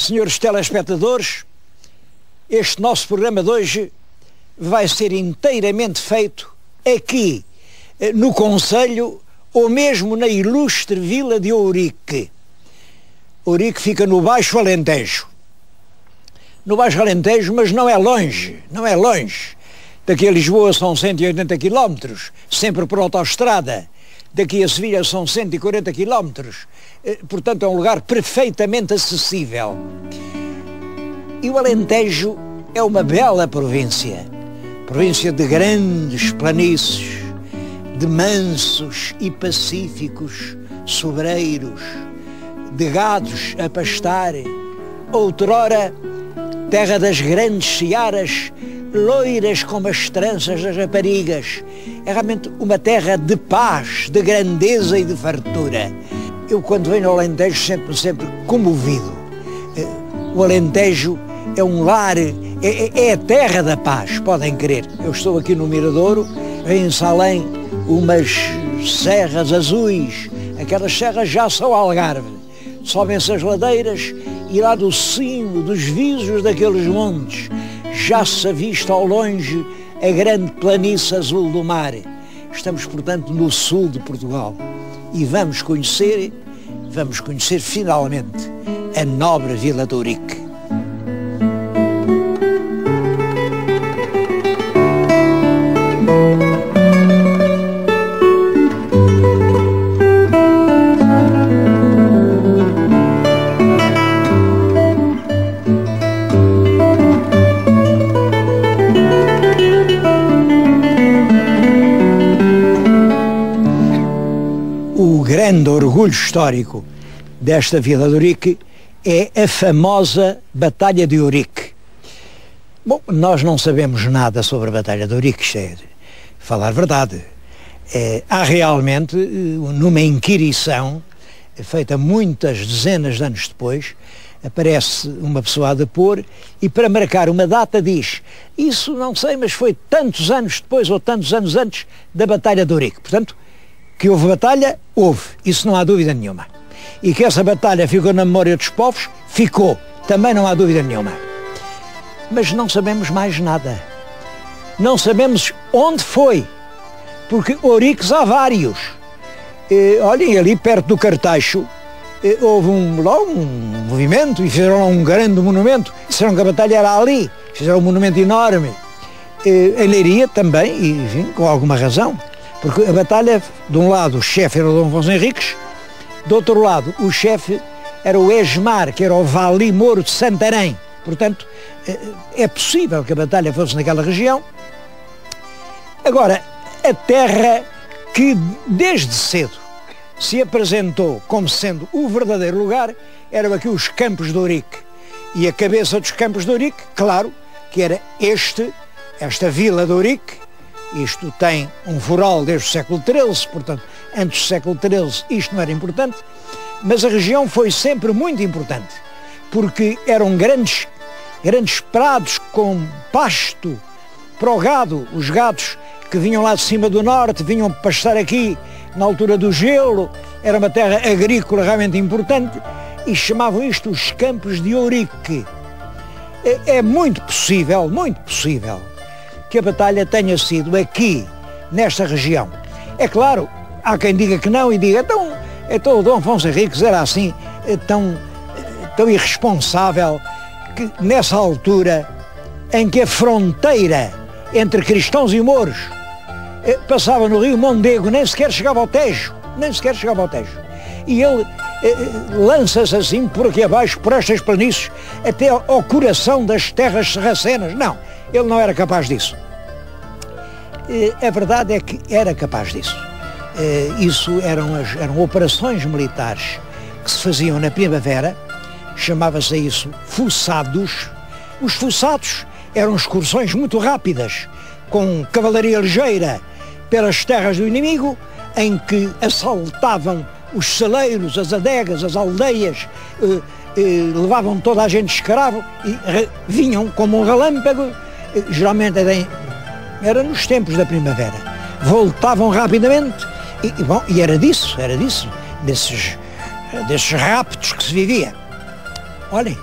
Senhores telespectadores, este nosso programa de hoje vai ser inteiramente feito aqui, no concelho, ou mesmo na ilustre vila de Ourique. Ourique fica no Baixo Alentejo. No Baixo Alentejo, mas não é longe. Daqui a Lisboa são 180 km, sempre por autoestrada. Daqui a Sevilha são 140 km. Portanto, é um lugar perfeitamente acessível. E o Alentejo é uma bela província. Província de grandes planícies, de mansos e pacíficos sobreiros, de gados a pastar, outrora terra das grandes searas, loiras como as tranças das raparigas. É realmente uma terra de paz, de grandeza e de fartura. Eu, quando venho ao Alentejo, sinto-me sempre comovido. O Alentejo é um lar, é a terra da paz, podem crer. Eu estou aqui no Miradouro, vêm-se além umas serras azuis, aquelas serras já são Algarve. Sobem-se as ladeiras e lá do cimo dos visos daqueles montes já se avista ao longe a grande planície azul do mar. Estamos, portanto, no sul de Portugal e vamos conhecer finalmente a nobre vila de Ourique. O grande orgulho histórico desta vila de Ourique é a famosa Batalha de Ourique. Bom, nós não sabemos nada sobre a Batalha de Ourique, isto é falar verdade. Há realmente, numa inquirição, feita muitas dezenas de anos depois, aparece uma pessoa a depor e para marcar uma data diz: isso não sei, mas foi tantos anos depois ou tantos anos antes da Batalha de Ourique. Portanto, que houve batalha, houve, isso não há dúvida nenhuma. E que essa batalha ficou na memória dos povos, ficou, também não há dúvida nenhuma. Mas não sabemos mais nada. Não sabemos onde foi, porque Ouriques há vários. Olhem, ali perto do Cartacho, houve um movimento e fizeram um grande monumento. Disseram que a batalha era ali, fizeram um monumento enorme. Em Leiria também, e enfim, com alguma razão. Porque a batalha, de um lado o chefe era o Dom Afonso Henriques, do outro lado o chefe era o Esmar, que era o Vali Moro de Santarém. Portanto, é possível que a batalha fosse naquela região. Agora, a terra que desde cedo se apresentou como sendo o verdadeiro lugar eram aqui os Campos de Ourique. E a cabeça dos Campos de Ourique, claro, que era esta vila de Ourique. Isto tem um foral desde o século XIII, portanto, antes do século XIII isto não era importante, mas a região foi sempre muito importante, porque eram grandes prados com pasto para o gado. Os gados que vinham lá de cima do norte, vinham pastar aqui na altura do gelo, era uma terra agrícola realmente importante, e chamavam isto os Campos de Ourique. É muito possível, que a batalha tenha sido aqui, nesta região. É claro, há quem diga que não e diga, então o Dom Afonso Henriques era assim, tão irresponsável, que nessa altura em que a fronteira entre cristãos e mouros passava no rio Mondego, nem sequer chegava ao Tejo. E ele lança-se assim por aqui abaixo, por estas planícies, até ao coração das terras sarracenas. Não, ele não era capaz disso. A verdade é que era capaz disso. Isso eram operações militares que se faziam na primavera, chamava-se isso fuçados. Os fuçados eram excursões muito rápidas, com cavalaria ligeira pelas terras do inimigo, em que assaltavam os celeiros, as adegas, as aldeias, levavam toda a gente escravo e vinham como um relâmpago, geralmente era nos tempos da primavera. Voltavam rapidamente e era desses raptos que se vivia. Olhem,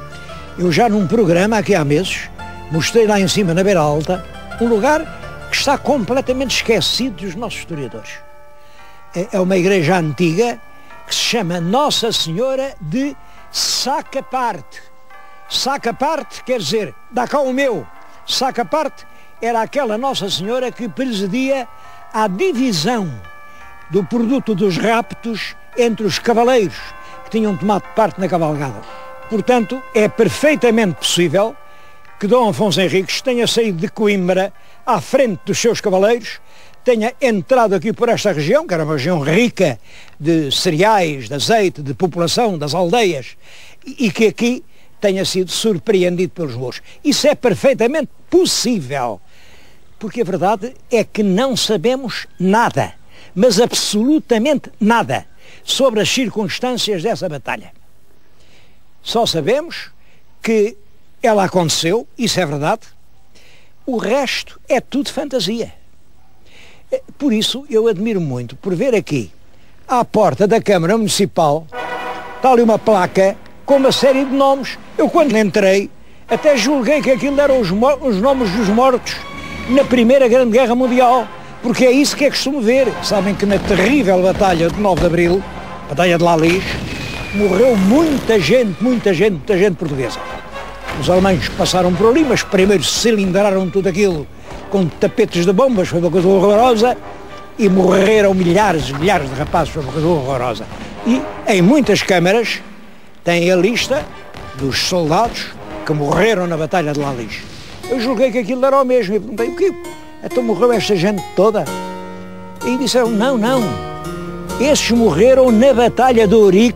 Eu já num programa, aqui há meses, mostrei lá em cima, na Beira Alta, um lugar que está completamente esquecido dos nossos historiadores. É uma igreja antiga que se chama Nossa Senhora de Sacaparte. Sacaparte quer dizer, dá cá o meu. Sacaparte era aquela Nossa Senhora que presidia a divisão do produto dos raptos entre os cavaleiros que tinham tomado parte na cavalgada. Portanto, é perfeitamente possível que Dom Afonso Henriques tenha saído de Coimbra à frente dos seus cavaleiros, tenha entrado aqui por esta região, que era uma região rica de cereais, de azeite, de população, das aldeias, e que aqui tenha sido surpreendido pelos mouros. Isso é perfeitamente possível, porque a verdade é que não sabemos nada, mas absolutamente nada, sobre as circunstâncias dessa batalha. Só sabemos que ela aconteceu, isso é verdade, o resto é tudo fantasia. Por isso eu admiro muito por ver aqui, à porta da Câmara Municipal, está ali uma placa com uma série de nomes. Eu quando entrei, até julguei que aquilo eram os nomes dos mortos na Primeira Grande Guerra Mundial, porque é isso que é costume ver. Sabem que na terrível batalha de 9 de Abril, batalha de Lalis, morreu muita gente portuguesa. Os alemães passaram por ali, mas primeiro cilindraram tudo aquilo com tapetes de bombas, foi uma coisa horrorosa, e morreram milhares de rapazes, foi uma coisa horrorosa. E em muitas câmaras tem a lista dos soldados que morreram na Batalha de Lalis. Eu julguei que aquilo era o mesmo, e perguntei, o quê? Então morreu esta gente toda? E disseram, não, esses morreram na Batalha de Ourique,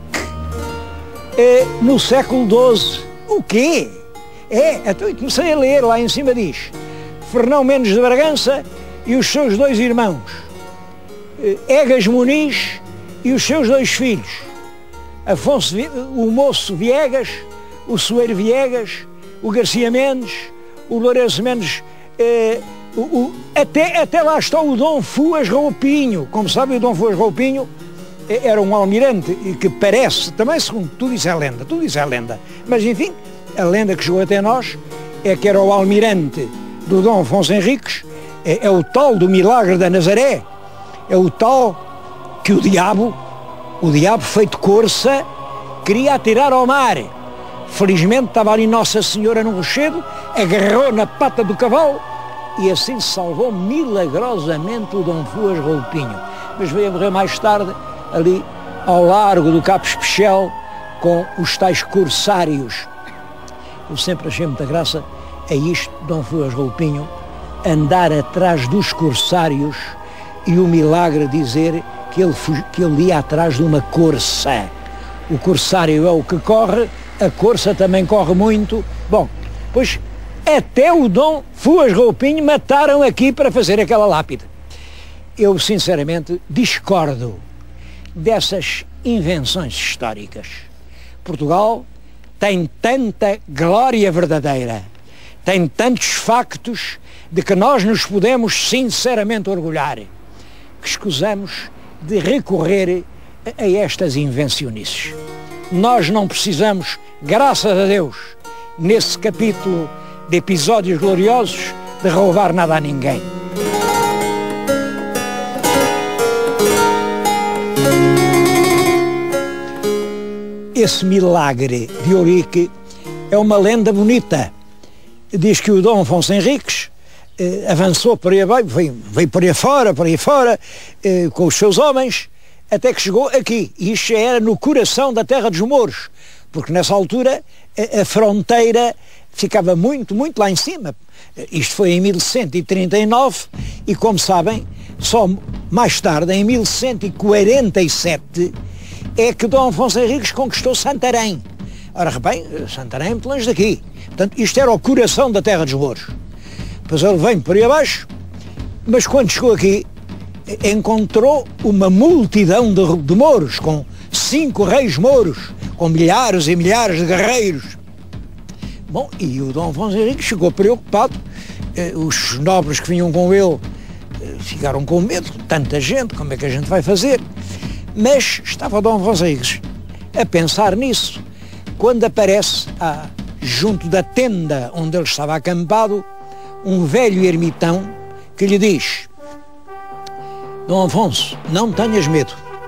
no século XII. O quê? Então eu comecei a ler, lá em cima diz, Fernão Mendes de Bragança e os seus 2 irmãos, Egas Muniz e os seus 2 filhos, Afonso, o Moço Viegas, o Soeiro Viegas, o Garcia Mendes, o Lourenço Mendes, até lá está o Dom Fuas Roupinho. Como sabem, o Dom Fuas Roupinho era um almirante que parece, também segundo tudo isso é lenda, mas enfim, a lenda que chegou até nós é que era o almirante do Dom Afonso Henriques, é o tal do milagre da Nazaré, é o tal que o diabo feito corça, queria atirar ao mar. Felizmente estava ali Nossa Senhora no rochedo, agarrou na pata do cavalo e assim salvou milagrosamente o Dom Fuas Roupinho. Mas veio a morrer mais tarde, ali ao largo do Cabo Especial, com os tais corsários. Eu sempre achei muita graça a isto, Dom Fuas Roupinho, andar atrás dos corsários e o milagre dizer que ele ia atrás de uma corça. O corsário é o que corre, a corça também corre muito. Bom, pois até o Dom Fuas Roupinho mataram aqui para fazer aquela lápide. Eu sinceramente discordo dessas invenções históricas. Portugal tem tanta glória verdadeira, tem tantos factos de que nós nos podemos sinceramente orgulhar, que escusamos de recorrer a estas invencionices. Nós não precisamos, graças a Deus, nesse capítulo de episódios gloriosos, de roubar nada a ninguém. Esse milagre de Ourique é uma lenda bonita. Diz que o Dom Afonso Henriques avançou por aí abaixo, veio por aí fora, com os seus homens, até que chegou aqui. E isto já era no coração da terra dos mouros, porque nessa altura a fronteira ficava muito lá em cima. Isto foi em 1139 e, como sabem, só mais tarde, em 1147, é que Dom Afonso Henriques conquistou Santarém. Ora bem, Santarém é muito longe daqui. Portanto, isto era o coração da terra dos mouros. Depois ele vem por aí abaixo, mas quando chegou aqui, encontrou uma multidão de mouros, com 5 reis mouros, com milhares e milhares de guerreiros. Bom, e o Dom Afonso Henriques chegou preocupado, os nobres que vinham com ele ficaram com medo, tanta gente, como é que a gente vai fazer? Mas estava o Dom Afonso Henriques a pensar nisso, quando aparece junto da tenda onde ele estava acampado, um velho ermitão que lhe diz: Dom Afonso, não tenhas medo.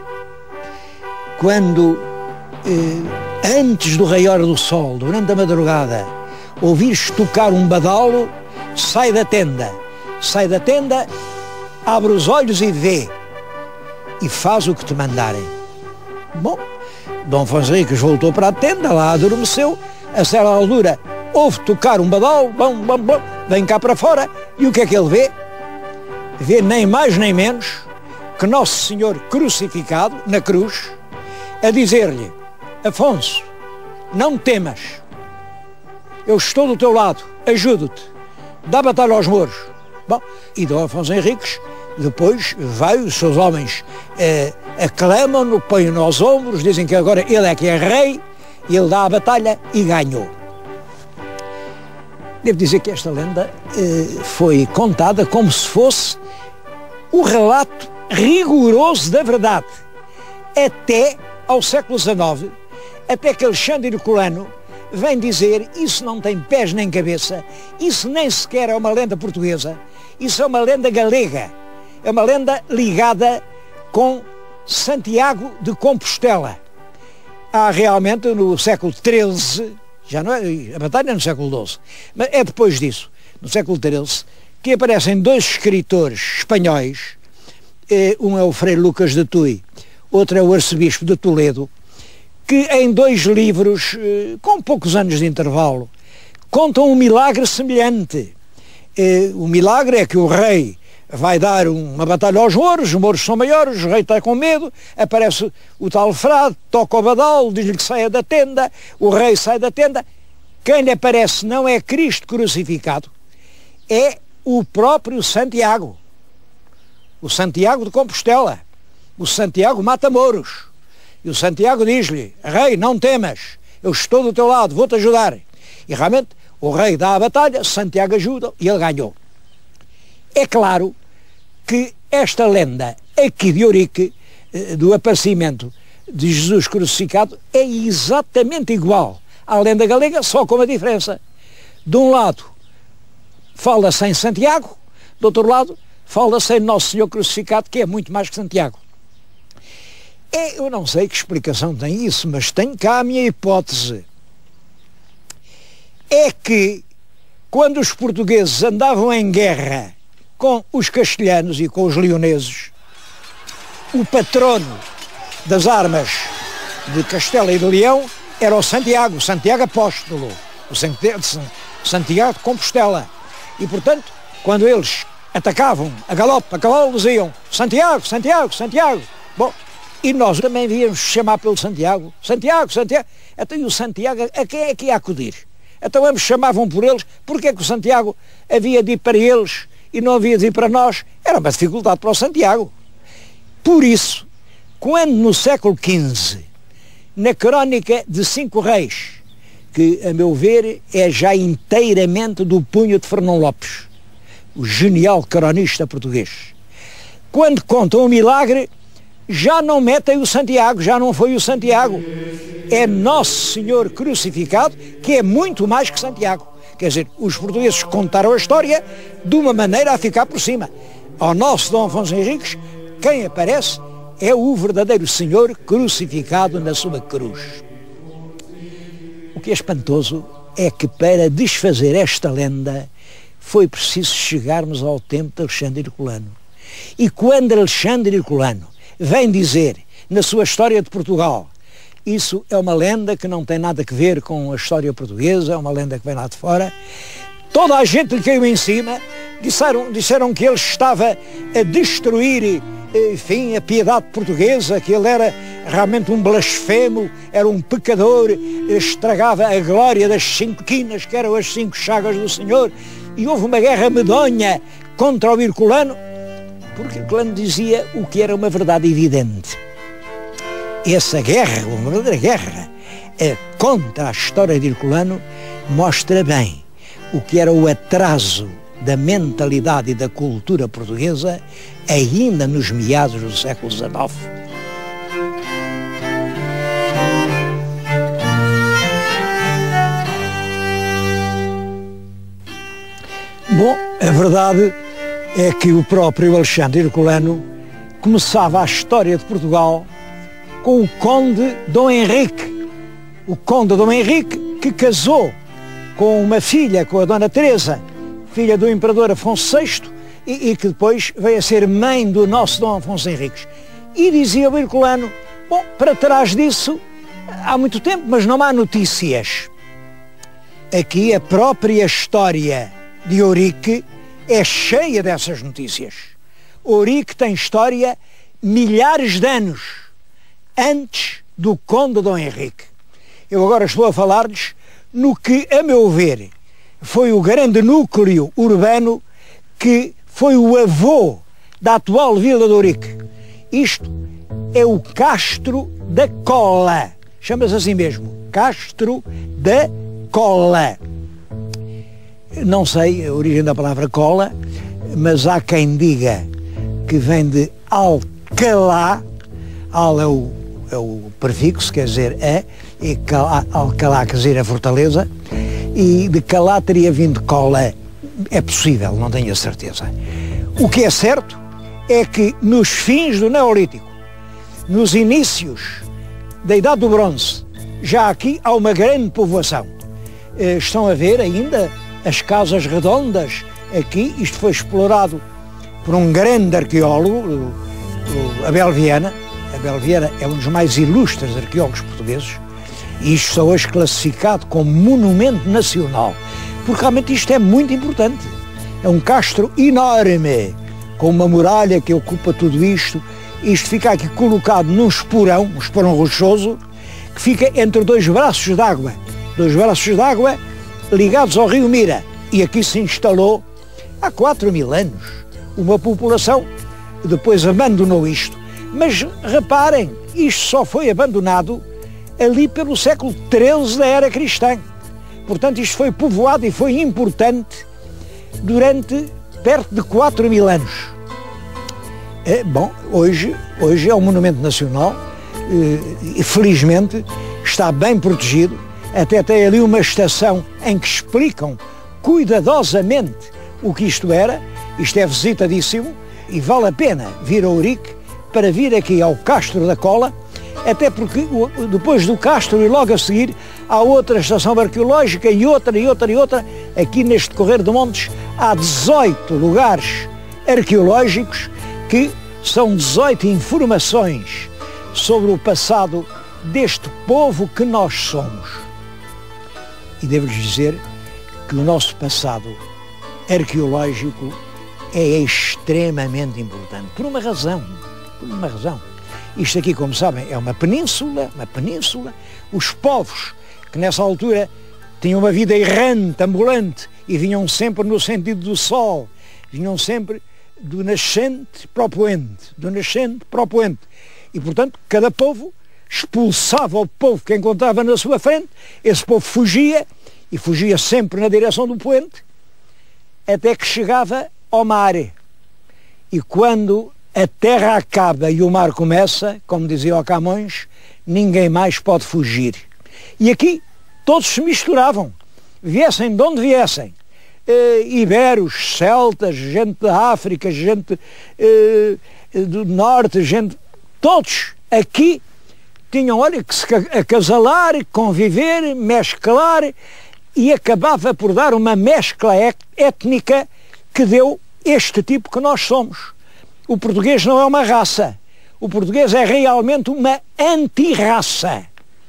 Quando, antes do raiar do sol, durante a madrugada, ouvires tocar um badalo, sai da tenda, abre os olhos e vê, e faz o que te mandarem. Bom, Dom Afonso Henriques voltou para a tenda, lá adormeceu, a certa altura ouve tocar um badalo, bom, vem cá para fora, e o que é que ele vê? Vê nem mais nem menos que Nosso Senhor crucificado na cruz, a dizer-lhe: Afonso, não temas, eu estou do teu lado, ajudo-te, dá batalha aos mouros. Bom, e Dom Afonso Henriques depois vai, os seus homens aclamam-no, põem-no aos ombros, dizem que agora ele é que é rei, e ele dá a batalha e ganhou. Devo dizer que esta lenda foi contada como se fosse o relato rigoroso da verdade, até ao século XIX, até que Alexandre Herculano vem dizer: isso não tem pés nem cabeça, isso nem sequer é uma lenda portuguesa, isso é uma lenda galega, é uma lenda ligada com Santiago de Compostela. Há realmente no século XIII, já não é, a batalha é no século XII, mas é depois disso, no século XIII, que aparecem dois escritores espanhóis, um é o Frei Lucas de Tui, outro é o Arcebispo de Toledo, que em dois livros, com poucos anos de intervalo, contam um milagre semelhante. O milagre é que o rei vai dar uma batalha aos mouros, os mouros são maiores, o rei está com medo, aparece o tal frade, toca o badalo, diz-lhe que saia da tenda, o rei sai da tenda, quem lhe aparece não é Cristo crucificado, é o próprio Santiago, o Santiago de Compostela, o Santiago mata-mouros, e o Santiago diz-lhe: rei, não temas, eu estou do teu lado, vou-te ajudar. E realmente o rei dá a batalha, Santiago ajuda e ele ganhou. É claro que esta lenda aqui de Ourique, do aparecimento de Jesus crucificado, é exatamente igual à lenda galega, só com uma diferença. De um lado fala-se em Santiago, do outro lado fala-se em Nosso Senhor crucificado, que é muito mais que Santiago. Eu não sei que explicação tem isso, mas tenho cá a minha hipótese. É que quando os portugueses andavam em guerra com os castelhanos e com os leoneses, o patrono das armas de Castela e de Leão era o Santiago Apóstolo, o Santiago de Compostela. E, portanto, quando eles atacavam a galope, a cavalo, diziam: Santiago, Santiago, Santiago. Bom, e nós também víamos chamar pelo Santiago, Santiago, Santiago. Então, e o Santiago, a quem é que ia acudir? Então ambos chamavam por eles. Porque é que o Santiago havia de ir para eles e não havia de ir para nós? Era uma dificuldade para o Santiago. Por isso, quando no século XV, na crónica de 5 reis, que a meu ver é já inteiramente do punho de Fernão Lopes, o genial cronista português, quando contam o milagre, já não metem o Santiago, já não foi o Santiago, é Nosso Senhor crucificado, que é muito mais que Santiago. Quer dizer, os portugueses contaram a história de uma maneira a ficar por cima. Ao nosso Dom Afonso Henriques, quem aparece é o verdadeiro Senhor crucificado na sua cruz. O que é espantoso é que para desfazer esta lenda foi preciso chegarmos ao tempo de Alexandre Herculano. E quando Alexandre Herculano vem dizer na sua História de Portugal: isso é uma lenda que não tem nada a ver com a história portuguesa, é uma lenda que vem lá de fora, toda a gente lhe caiu em cima, disseram que ele estava a destruir, enfim, a piedade portuguesa, que ele era realmente um blasfemo, era um pecador, estragava a glória das 5 quinas, que eram as 5 chagas do Senhor, e houve uma guerra medonha contra o Herculano, porque Herculano dizia o que era uma verdade evidente. Essa guerra, uma verdadeira guerra, contra a história de Herculano, mostra bem o que era o atraso da mentalidade e da cultura portuguesa ainda nos meados do século XIX. Bom, a verdade é que o próprio Alexandre Herculano começava a história de Portugal com o Conde Dom Henrique. O Conde Dom Henrique que casou com uma filha, com a Dona Teresa, filha do Imperador Afonso VI, e que depois veio a ser mãe do nosso Dom Afonso Henriques. E dizia o Herculano, bom, para trás disso há muito tempo, mas não há notícias. Aqui a própria história de Ourique é cheia dessas notícias. Ourique tem história milhares de anos antes do Conde Dom Henrique. Eu agora estou a falar-lhes no que, a meu ver, foi o grande núcleo urbano que foi o avô da atual Vila de Ourique. Isto é o Castro da Cola. Chama-se assim mesmo, Castro da Cola. Não sei a origem da palavra cola, mas há quem diga que vem de Alcalá. Al é o prefixo, quer dizer e Alcalá quer dizer a fortaleza, e de Calá teria vindo cola. É possível, não tenho a certeza. O que é certo é que nos fins do Neolítico, nos inícios da Idade do Bronze, já aqui há uma grande povoação. Estão a ver ainda as casas redondas aqui. Isto foi explorado por um grande arqueólogo, o Abel Viana. Abel Viana é um dos mais ilustres arqueólogos portugueses, e isto está hoje classificado como monumento nacional, porque realmente isto é muito importante. É um castro enorme, com uma muralha que ocupa tudo isto. Isto fica aqui colocado num esporão, um esporão rochoso, que fica entre dois braços d'água ligados ao rio Mira. E aqui se instalou há 4.000 anos uma população, depois abandonou isto. Mas reparem, isto só foi abandonado ali pelo século XIII da era cristã. Portanto, isto foi povoado e foi importante durante perto de 4.000 anos. Bom, hoje é um monumento nacional e felizmente está bem protegido. Até tem ali uma estação em que explicam cuidadosamente o que isto era. Isto é visitadíssimo e vale a pena vir a Ourique para vir aqui ao Castro da Cola, até porque depois do Castro e logo a seguir há outra estação arqueológica e outra. Aqui neste Correr de Montes há 18 lugares arqueológicos que são 18 informações sobre o passado deste povo que nós somos. E devo-lhes dizer que o nosso passado arqueológico é extremamente importante, por uma razão. Isto aqui, como sabem, é uma península. Os povos que nessa altura tinham uma vida errante, ambulante, e vinham sempre no sentido do sol, vinham sempre do nascente para o poente, e portanto cada povo expulsava o povo que encontrava na sua frente. Esse povo fugia, e fugia sempre na direção do poente, até que chegava ao mar. E quando a terra acaba e o mar começa, como dizia o Camões, ninguém mais pode fugir. E aqui todos se misturavam, viessem de onde viessem. Iberos, celtas, gente da África, gente do norte, todos aqui tinham, olha, que se acasalar, conviver, mesclar, e acabava por dar uma mescla étnica que deu este tipo que nós somos. O português não é uma raça. O português é realmente uma antirraça.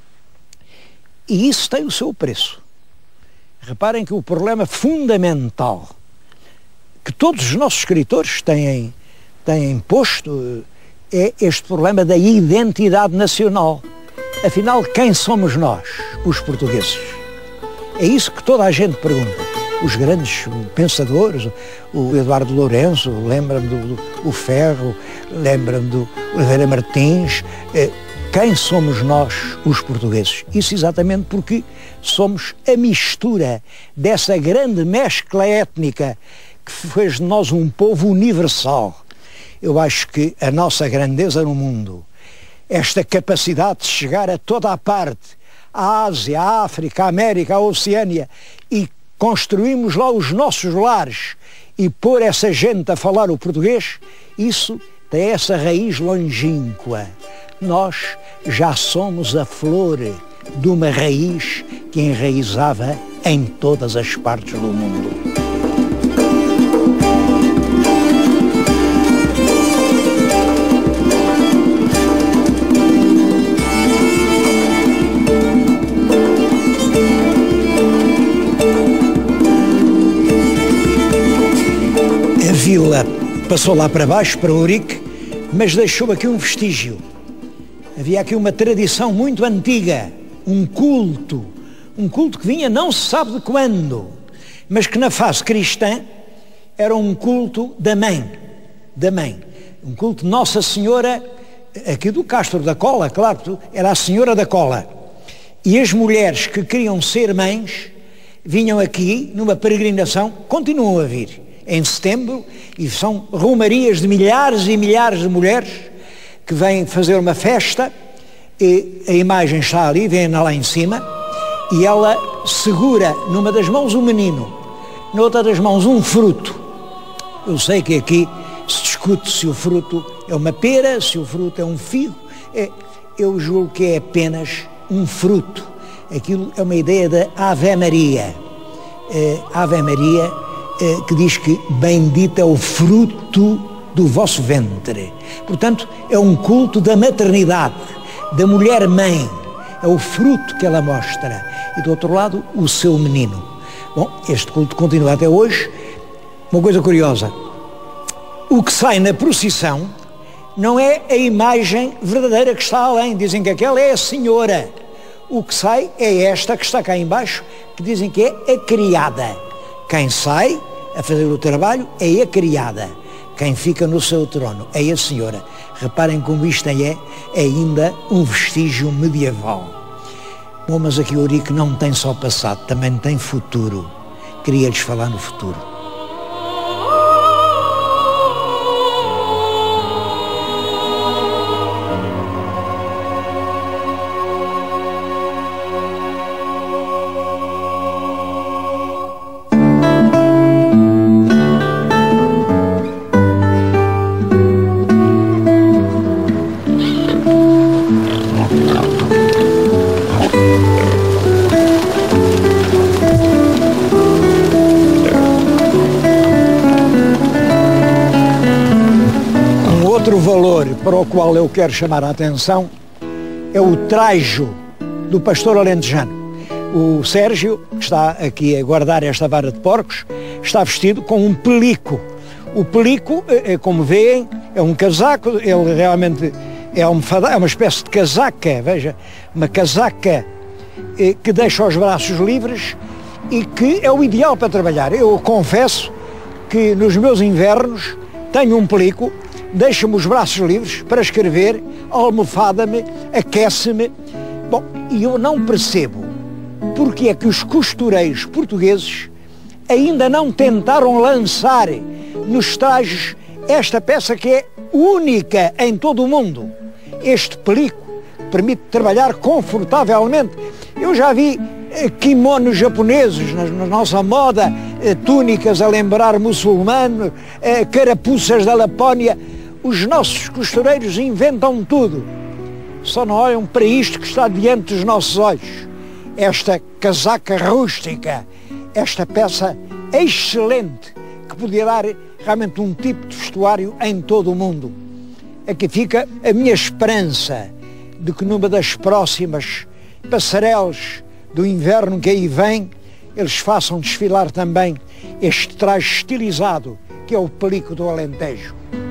E isso tem o seu preço. Reparem que o problema fundamental que todos os nossos escritores têm posto é este problema da identidade nacional. Afinal, quem somos nós, os portugueses? É isso que toda a gente pergunta. Os grandes pensadores, o Eduardo Lourenço, lembra-me do Ferro, lembra-me do Oliveira Martins. Quem somos nós, os portugueses? Isso exatamente porque somos a mistura dessa grande mescla étnica que fez de nós um povo universal. Eu acho que a nossa grandeza no mundo, esta capacidade de chegar a toda a parte, a Ásia, a África, a América, a Oceânia, e construímos lá os nossos lares e pôr essa gente a falar o português, isso tem essa raiz longínqua. Nós já somos a flor de uma raiz que enraizava em todas as partes do mundo. A vila passou lá para baixo, para Ourique, mas deixou aqui um vestígio. Havia aqui uma tradição muito antiga, um culto que vinha não se sabe de quando, mas que na fase cristã era um culto da mãe, um culto de Nossa Senhora, aqui do Castro da Cola, claro, era a Senhora da Cola. E as mulheres que queriam ser mães vinham aqui numa peregrinação, continuam a vir em setembro, e são romarias de milhares e milhares de mulheres que vêm fazer uma festa, e a imagem está ali, vem-na lá em cima, e ela segura numa das mãos um menino, na outra das mãos um fruto. Eu sei que aqui se discute se o fruto é uma pera, se o fruto é um figo, eu julgo que é apenas um fruto. Aquilo é uma ideia da Ave Maria, Ave Maria, que diz que bendito é o fruto do vosso ventre. Portanto, é um culto da maternidade, da mulher-mãe, é o fruto que ela mostra. E do outro lado, o seu menino. Bom, este culto continua até hoje. Uma coisa curiosa, o que sai na procissão não é a imagem verdadeira que está além, dizem que aquela é a Senhora. O que sai é esta que está cá embaixo, que dizem que é a criada. Quem sai a fazer o trabalho é a criada. Quem fica no seu trono é a Senhora. Reparem como isto é ainda um vestígio medieval. Bom, mas aqui Ourique não tem só passado, também tem futuro. Queria-lhes falar no futuro. Outro valor para o qual eu quero chamar a atenção é o trajo do pastor alentejano. O Sérgio, que está aqui a guardar esta vara de porcos, está vestido com um pelico. O pelico, como veem, é um casaco, ele realmente é almofadado, é uma espécie de casaca, veja, uma casaca que deixa os braços livres e que é o ideal para trabalhar. Eu confesso que nos meus invernos tenho um pelico, deixa-me os braços livres para escrever, almofada-me, aquece-me. Bom, e eu não percebo porque é que os costureiros portugueses ainda não tentaram lançar nos trajos esta peça que é única em todo o mundo. Este pelico permite trabalhar confortavelmente. Eu já vi kimonos japoneses na nossa moda, túnicas a lembrar muçulmano, carapuças da Lapónia. Os nossos costureiros inventam tudo, só não olham para isto que está diante dos nossos olhos. Esta casaca rústica, esta peça excelente, que podia dar realmente um tipo de vestuário em todo o mundo. Aqui fica a minha esperança de que numa das próximas passarelas do inverno que aí vem, eles façam desfilar também este traje estilizado, que é o pelico do Alentejo.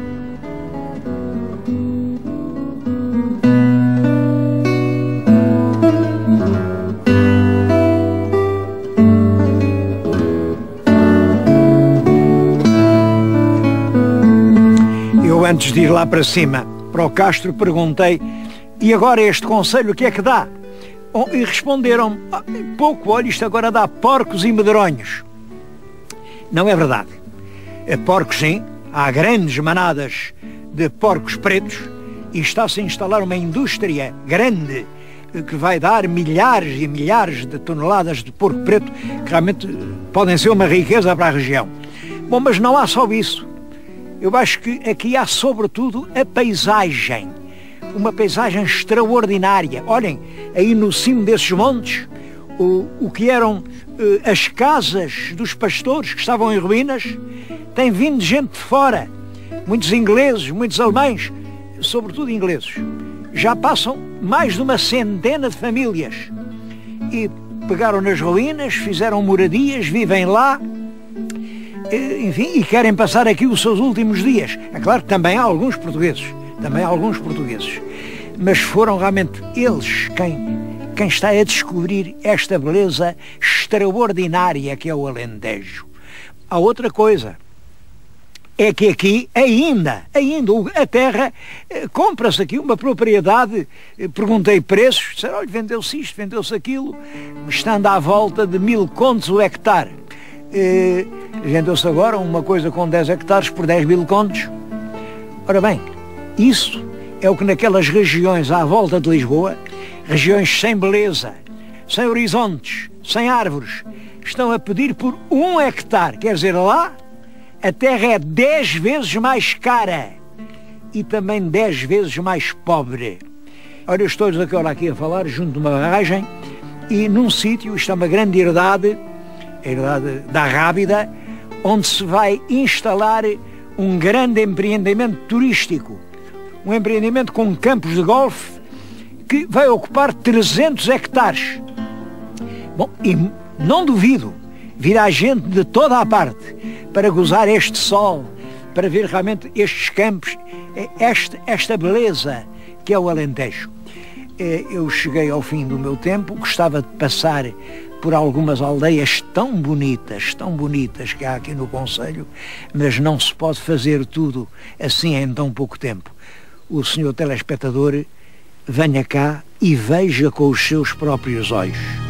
Antes de ir lá para cima, para o Castro, perguntei: e agora este conselho, o que é que dá? E responderam-me: pouco, olha, isto agora dá porcos e medronhos. Não é verdade. Porcos sim, há grandes manadas de porcos pretos e está-se a instalar uma indústria grande que vai dar milhares e milhares de toneladas de porco preto, que realmente podem ser uma riqueza para a região. Bom, mas não há só isso. Eu acho que aqui há sobretudo a paisagem, uma paisagem extraordinária. Olhem, aí no cimo desses montes, o que eram as casas dos pastores que estavam em ruínas, tem vindo gente de fora, muitos ingleses, muitos alemães, sobretudo ingleses. Já passam mais de uma centena de famílias e pegaram nas ruínas, fizeram moradias, vivem lá, enfim, e querem passar aqui os seus últimos dias. É claro que também há alguns portugueses, mas foram realmente eles quem está a descobrir esta beleza extraordinária que é o Alentejo. Há outra coisa, é que aqui ainda a terra, compra-se aqui uma propriedade, perguntei preços, disseram, olha, vendeu-se isto, vendeu-se aquilo, estando à volta de 1000 contos o hectare. Vendeu-se agora uma coisa com 10 hectares por 10.000 contos. Ora bem, isso é o que naquelas regiões à volta de Lisboa, regiões sem beleza, sem horizontes, sem árvores, estão a pedir por 1 hectare, quer dizer, lá a terra é 10 vezes mais cara e também 10 vezes mais pobre. Olha, eu estou agora aqui a falar junto de uma barragem e num sítio, isto é uma grande herdade, a herdade da Rábida, onde se vai instalar um grande empreendimento turístico, um empreendimento com campos de golfe que vai ocupar 300 hectares. Bom, e não duvido, virá gente de toda a parte para gozar este sol, para ver realmente estes campos, esta beleza que é o Alentejo. Eu cheguei ao fim do meu tempo, gostava de passar por algumas aldeias tão bonitas que há aqui no concelho, mas não se pode fazer tudo assim em tão pouco tempo. O senhor telespectador venha cá e veja com os seus próprios olhos.